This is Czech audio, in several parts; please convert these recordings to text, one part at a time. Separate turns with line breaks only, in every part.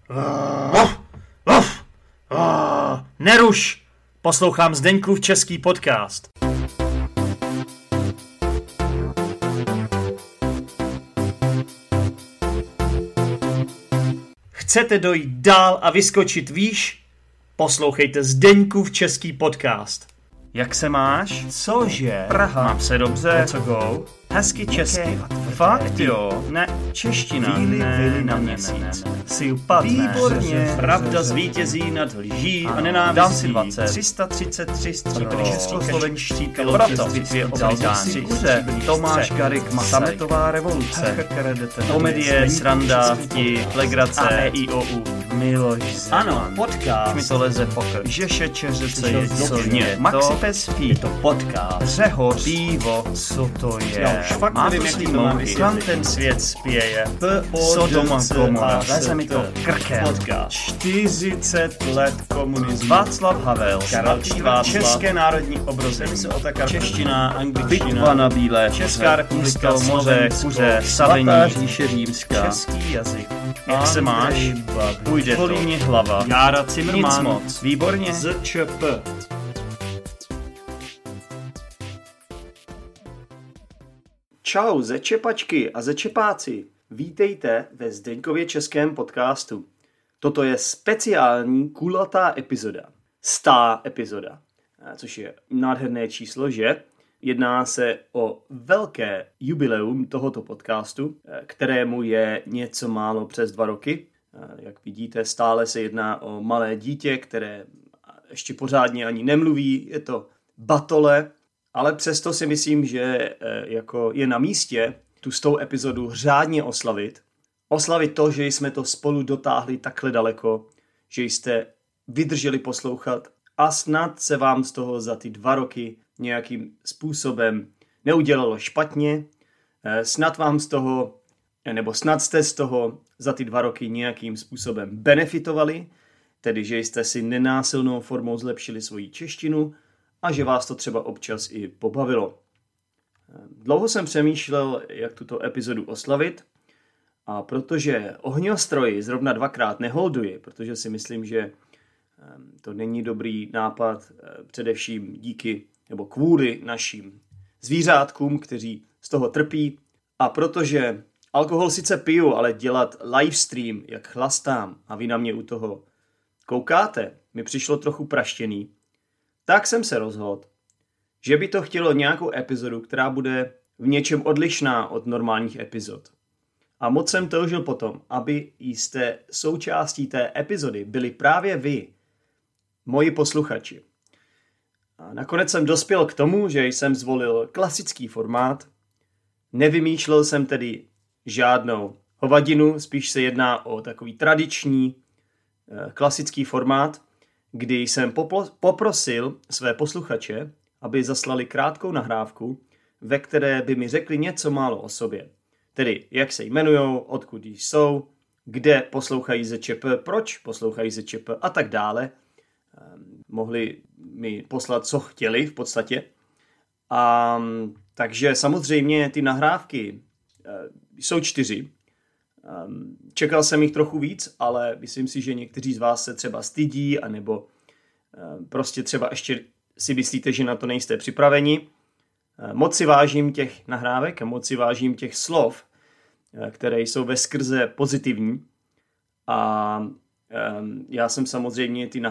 Neruš! Poslouchám Zdeňkův český podcast. Chcete dojít dál a vyskočit výš? Poslouchejte Zdeňkův český podcast. Jak se máš?
Cože?
Praha. Mám se dobře.
Co go?
Hezky česky. Fakt jo. Ne, čeština.
Vili
na měsíc. Si upadne.
Výborně.
Pravda zvítězí nad lží a nenávistí.
Dám si 20.
333 stříbrných
Českoslovenští
piloti.
piloti.
Dvě
Dal
obligáni.
si kuře.
Tomáš Garik Masaj.
Sametová revoluce.
Komedie, sranda, vtip, legrace.
A E-I-O-U.
Miloš Zeman.
Ano, podcast.
Už mi to leze pokrk. Žeše čeřece je co
Dobře. Maxi Pespí.
Je to podcast.
Řehoř.
Pivo. Co to je?
Já už fakt
Má
nevím,
to
jaký
svý
to mám
mouchy.
vysvětlit.
Kam ten svět spěje?
Sodoma Gomora.
Leze mi to krkem.
Podcast.
40 let komunismu.
Václav Havel.
Karolský
Václav.
České národní obrození. Čeština, angličtina.
Bitva na Bílé.
Česká republika,
Místo, moře,
Slovensko,
kuře,
Savení.
Svatá říše římská.
Český jazyk. Jak se máš? Půjde to.
Bolí mě hlava.
Jára Cimrman.
Nic moc.
Výborně.
ZČP.
Čau zečepačky a zečepáci. Vítejte ve Zdeňkově českém podcastu. Toto je speciální kulatá epizoda. 100. epizoda. Což je nádherné číslo, že? Jedná se o velké jubileum tohoto podcastu, kterému je něco málo přes 2 roky. Jak vidíte, stále se jedná o malé dítě, které ještě pořádně ani nemluví. Je to batole, ale přesto si myslím, že jako je na místě tu 100. epizodu řádně oslavit. Oslavit to, že jsme to spolu dotáhli takhle daleko, že jste vydrželi poslouchat a snad se vám z toho za ty 2 roky nějakým způsobem neudělalo špatně. Snad vám z toho, nebo snad jste z toho za ty 2 roky nějakým způsobem benefitovali, tedy že jste si nenásilnou formou zlepšili svoji češtinu a že vás to třeba občas i pobavilo. Dlouho jsem přemýšlel, jak tuto epizodu oslavit, a protože ohňostroj zrovna 2krát neholduji, protože si myslím, že to není dobrý nápad, především díky nebo kvůli našim zvířátkům, kteří z toho trpí, a protože alkohol sice piju, ale dělat livestream, jak chlastám, a vy na mě u toho koukáte, mi přišlo trochu praštěný, tak jsem se rozhodl, že by to chtělo nějakou epizodu, která bude v něčem odlišná od normálních epizod. A moc jsem toužil potom, aby jste součástí té epizody byli právě vy, moji posluchači. A nakonec jsem dospěl k tomu, že jsem zvolil klasický formát. Nevymýšlel jsem tedy žádnou hovadinu, spíš se jedná o takový tradiční klasický formát, kdy jsem poprosil své posluchače, aby zaslali krátkou nahrávku, ve které by mi řekli něco málo o sobě. Tedy jak se jmenujou, odkud jsou, kde poslouchají ZČP, proč poslouchají ZČP a tak dále. Mohli mi poslat, co chtěli v podstatě. A takže samozřejmě ty nahrávky jsou 4. Čekal jsem jich trochu víc, ale myslím si, že někteří z vás se třeba stydí, anebo prostě třeba ještě si myslíte, že na to nejste připraveni. Moc si vážím těch nahrávek a moc si vážím těch slov, které jsou veskrze pozitivní. A já jsem samozřejmě ty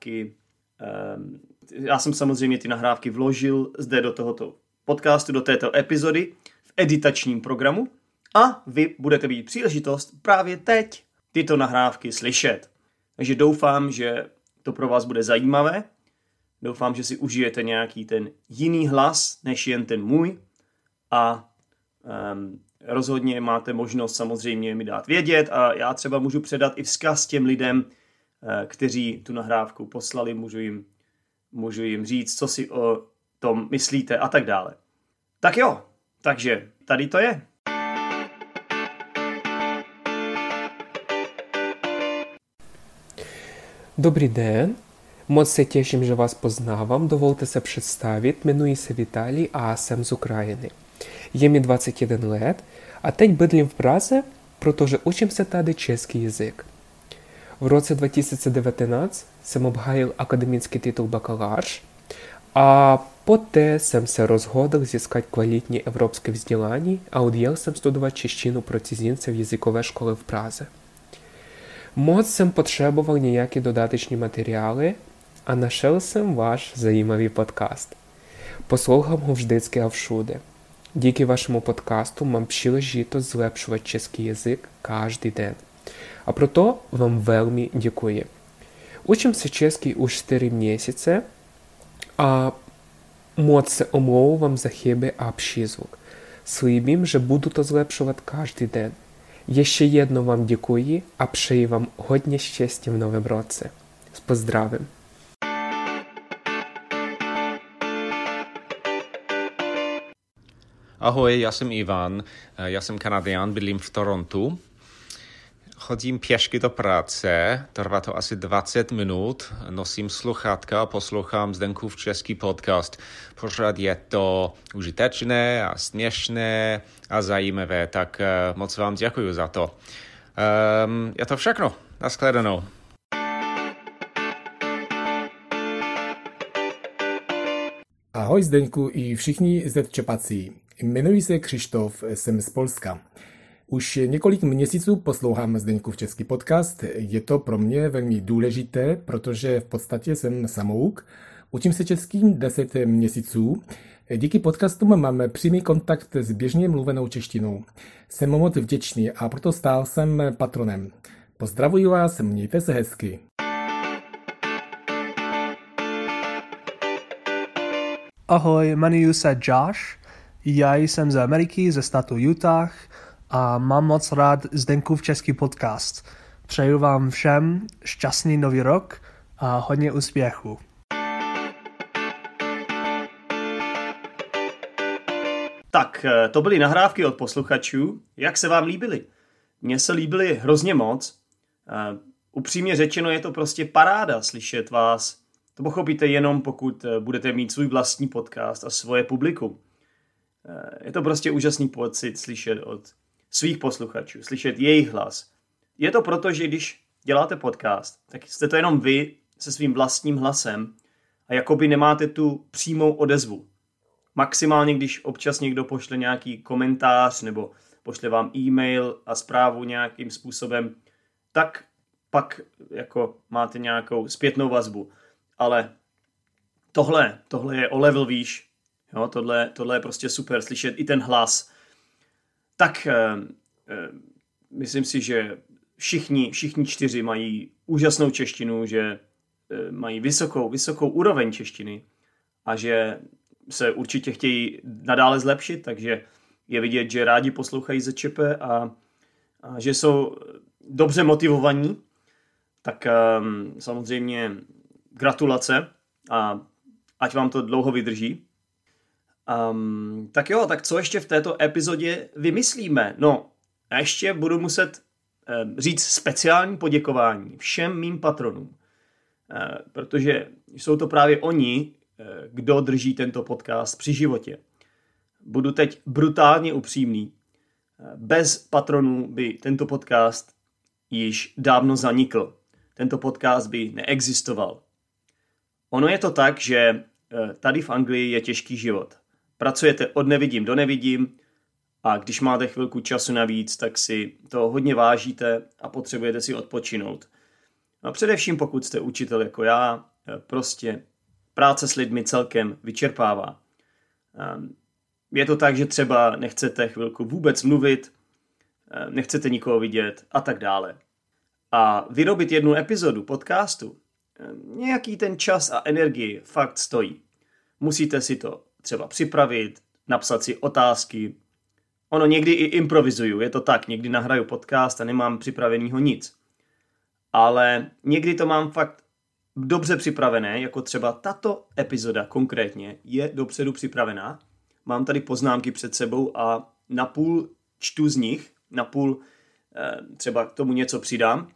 nahrávky vložil zde do tohoto podcastu, do této epizody v editačním programu a vy budete mít příležitost právě teď tyto nahrávky slyšet. Takže doufám, že to pro vás bude zajímavé. Doufám, že si užijete nějaký ten jiný hlas, než jen ten můj. A rozhodně máte možnost samozřejmě mi dát vědět a já třeba můžu předat i vzkaz těm lidem, kteří tu nahrávku poslali. Můžu jim říct, co si o tom myslíte a tak dále. Tak jo, takže tady to je.
Dobrý den, moc se těším, že vás poznávám. Dovolte se představit, jmenuji se Vitaly a jsem z Ukrajiny. Je mi 21 let a teď bydlím v Praze, protože učím se tady český jazyk. В році 2019 jsem obhájil akademický titul bakalář a poté jsem se rozhodl získat kvalitní evropské vzdělání a odjel jsem studovat češtinu pro cizince v jazykové škole v Praze. Moc jsem potřeboval nějaké dodatečné materiály a našel jsem váš zajímavý podcast. Poslouchám ho vždycky a všude. Díky vašemu podcastu mám příležitost zlepšovat český jazyk každý den. A proto vám velmi děkuji. Učím se česky už 4 měsíce a moc se omlouvám za chyby a přízvuk. Slíbím, že budu to zlepšovat každý den. Ještě jednou vám děkuji a přeji vám hodně štěstí v novém roce. S pozdravem.
Ahoj, já jsem Ivan, já jsem Kanaděn, bydlím v Torontu. Chodím pěšky do práce, trvá to asi 20 minut, nosím sluchátka a poslouchám Zdeňkův český podcast. Pořád je to užitečné a směšné a zajímavé, tak moc vám děkuji za to. Je to všechno, nashledanou.
Ahoj Zdeňku i všichni Zčepací. Jmenuji se Křištof, jsem z Polska. Už několik měsíců poslouchám Zdeňkův český podcast. Je to pro mě velmi důležité, protože v podstatě jsem samouk. Učím se česky 10 měsíců. Díky podcastům mám přímý kontakt s běžně mluvenou češtinou. Jsem moc vděčný a proto stál jsem patronem. Pozdravuji vás, mějte se hezky.
Ahoj, jmenuji se Josh, já jsem z Ameriky, ze státu Utah a mám moc rád Zdeňkův český podcast. Přeju vám všem šťastný nový rok a hodně úspěchu.
Tak, to byly nahrávky od posluchačů. Jak se vám líbily? Mně se líbily hrozně moc. Upřímně řečeno je to prostě paráda slyšet vás. To pochopíte jenom, pokud budete mít svůj vlastní podcast a svoje publikum. Je to prostě úžasný pocit slyšet od svých posluchačů, slyšet jejich hlas. Je to proto, že když děláte podcast, tak jste to jenom vy se svým vlastním hlasem a jakoby nemáte tu přímou odezvu. Maximálně, když občas někdo pošle nějaký komentář nebo pošle vám e-mail a zprávu nějakým způsobem, tak pak jako máte nějakou zpětnou vazbu. Ale tohle je o level výš. Jo, tohle je prostě super, slyšet i ten hlas. Tak myslím si, že všichni 4 mají úžasnou češtinu, že mají vysokou úroveň češtiny a že se určitě chtějí nadále zlepšit, takže je vidět, že rádi poslouchají ZČP a že jsou dobře motivovaní. Tak samozřejmě gratulace a ať vám to dlouho vydrží. Tak jo, tak co ještě v této epizodě vymyslíme? No, a ještě budu muset říct speciální poděkování všem mým patronům, protože jsou to právě oni, kdo drží tento podcast při životě. Budu teď brutálně upřímný. Bez patronů by tento podcast již dávno zanikl. Tento podcast by neexistoval. Ono je to tak, že tady v Anglii je těžký život. Pracujete od nevidím do nevidím a když máte chvilku času navíc, tak si to hodně vážíte a potřebujete si odpočinout. A především pokud jste učitel jako já, prostě práce s lidmi celkem vyčerpává. Je to tak, že třeba nechcete chvilku vůbec mluvit, nechcete nikoho vidět a tak dále. A vyrobit jednu epizodu podcastu, nějaký ten čas a energii fakt stojí. Musíte si to třeba připravit, napsat si otázky. Ono někdy i improvizuju, je to tak, někdy nahraju podcast a nemám připravenýho nic. Ale někdy to mám fakt dobře připravené, jako třeba tato epizoda konkrétně je dopředu připravená. Mám tady poznámky před sebou a napůl čtu z nich, napůl třeba k tomu něco přidám.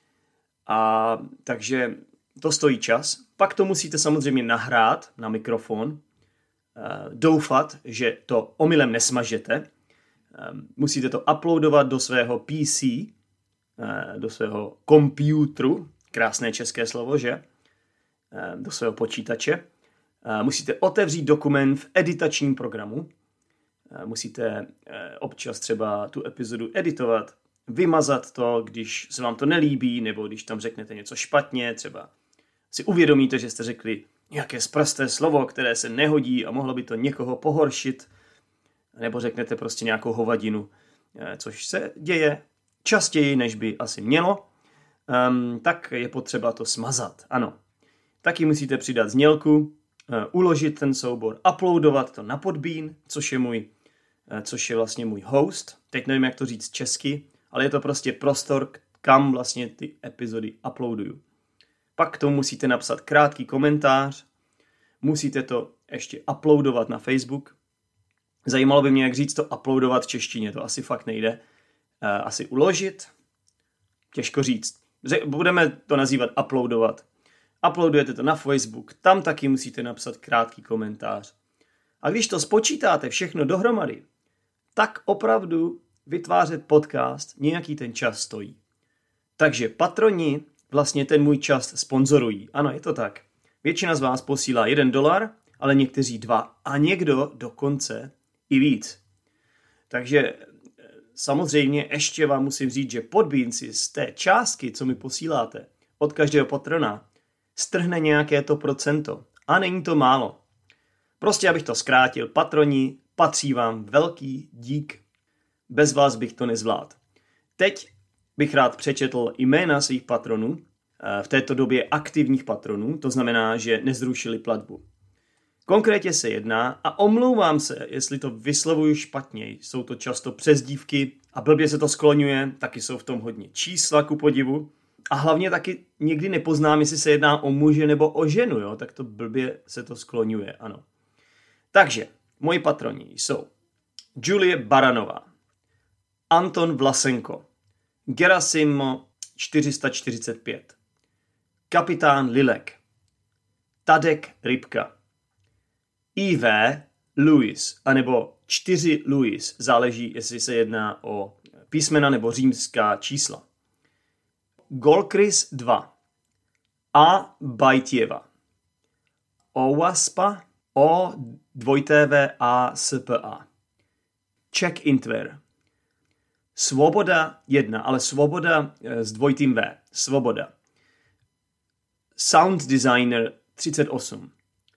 A takže to stojí čas. Pak to musíte samozřejmě nahrát na mikrofon, doufat, že to omylem nesmažete. Musíte to uploadovat do svého PC, do svého kompjútru, krásné české slovo, že? Do svého počítače. Musíte otevřít dokument v editačním programu. Musíte občas třeba tu epizodu editovat, vymazat to, když se vám to nelíbí, nebo když tam řeknete něco špatně, třeba si uvědomíte, že jste řekli nějaké sprosté slovo, které se nehodí a mohlo by to někoho pohoršit, nebo řeknete prostě nějakou hovadinu, což se děje častěji, než by asi mělo, tak je potřeba to smazat. Ano. Taky musíte přidat znělku, uložit ten soubor, uploadovat to na Podbean, což je vlastně můj host. Teď nevím, jak to říct česky, ale je to prostě prostor, kam vlastně ty epizody uploaduju. Pak k tomu musíte napsat krátký komentář, musíte to ještě uploadovat na Facebook. Zajímalo by mě, jak říct to uploadovat v češtině, to asi fakt nejde. Asi uložit, těžko říct. Budeme to nazývat uploadovat. Uploadujete to na Facebook, tam taky musíte napsat krátký komentář. A když to spočítáte všechno dohromady, tak opravdu vytvářet podcast nějaký ten čas stojí. Takže patroni vlastně ten můj čas sponzorují. Ano, je to tak. Většina z vás posílá $1, ale někteří 2 a někdo dokonce i víc. Takže samozřejmě ještě vám musím říct, že Podbean si z té částky, co mi posíláte od každého patrona, strhne nějaké to procento. A není to málo. Prostě abych to zkrátil, patroni, patří vám velký dík. Bez vás bych to nezvládl. Teď bych rád přečetl jména svých patronů, v této době aktivních patronů, to znamená, že nezrušili platbu. Konkrétně se jedná, a omlouvám se, jestli to vyslovuju špatně, jsou to často přezdívky a blbě se to skloňuje, taky jsou v tom hodně čísla ku podivu. A hlavně taky někdy nepoznám, jestli se jedná o muže nebo o ženu, jo? Tak to blbě se to skloňuje, ano. Takže, moji patroni jsou Julie Baranová, Anton Vlasenko, Gerasimo 445, Kapitán Lilek, Tadek Rybka, IV Louis, anebo 4 Louis, záleží, jestli se jedná o písmena nebo římská čísla. Golkris 2, A Bajtěva, Owaspa, O 2TVA SPA, Czech Intver, Svoboda 1, ale Svoboda s dvojitým V, Svoboda, Sound Designer 38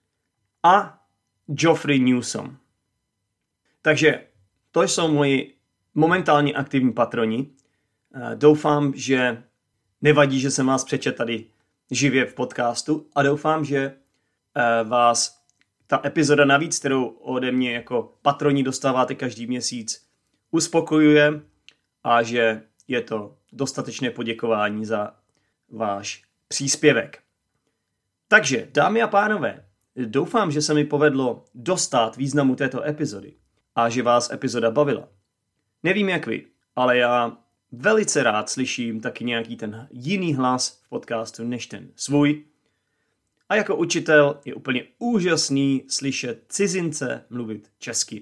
a Geoffrey Newsom. Takže to jsou moji momentálně aktivní patroni. Doufám, že nevadí, že jsem vás přečet tady živě v podcastu a doufám, že vás ta epizoda navíc, kterou ode mě jako patroni dostáváte každý měsíc, uspokojuje a že je to dostatečné poděkování za váš příspěvek. Takže, dámy a pánové, doufám, že se mi povedlo dostat významu této epizody a že vás epizoda bavila. Nevím jak vy, ale já velice rád slyším taky nějaký ten jiný hlas v podcastu než ten svůj. A jako učitel je úplně úžasný slyšet cizince mluvit česky.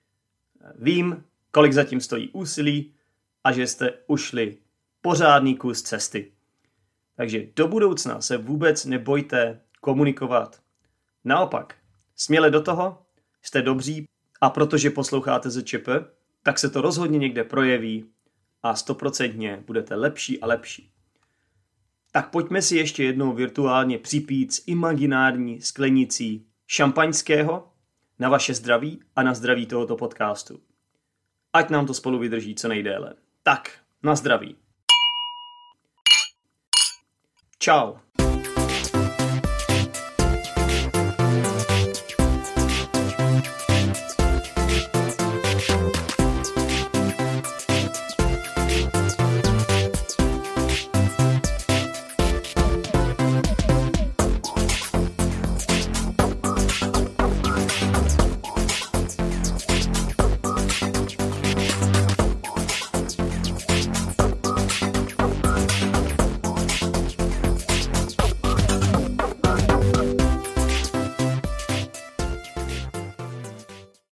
Vím, kolik zatím stojí úsilí a že jste ušli pořádný kus cesty. Takže do budoucna se vůbec nebojte komunikovat. Naopak, směle do toho, jste dobří a protože posloucháte ZČP, tak se to rozhodně někde projeví a 100% budete lepší a lepší. Tak pojďme si ještě jednou virtuálně připít z imaginární sklenicí šampaňského na vaše zdraví a na zdraví tohoto podcastu. Ať nám to spolu vydrží co nejdéle. Tak, na zdraví. Čau.